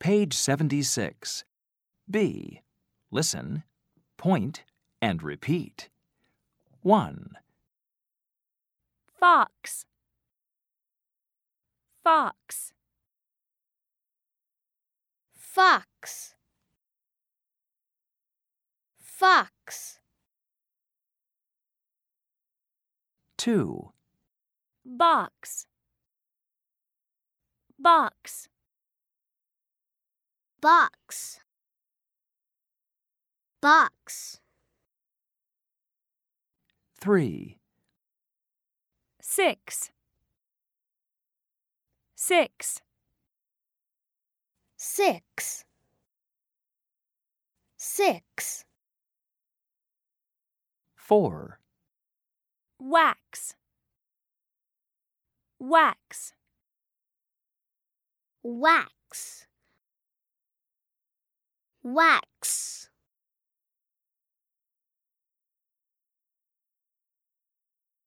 Page 76. B. Listen, point, and repeat. 1, Fox. Fox. Fox. Fox. 2, Box. Box. Box. Box. 3, Six. Six. Six. Six. 4, Wax. Wax. Wax. Wax.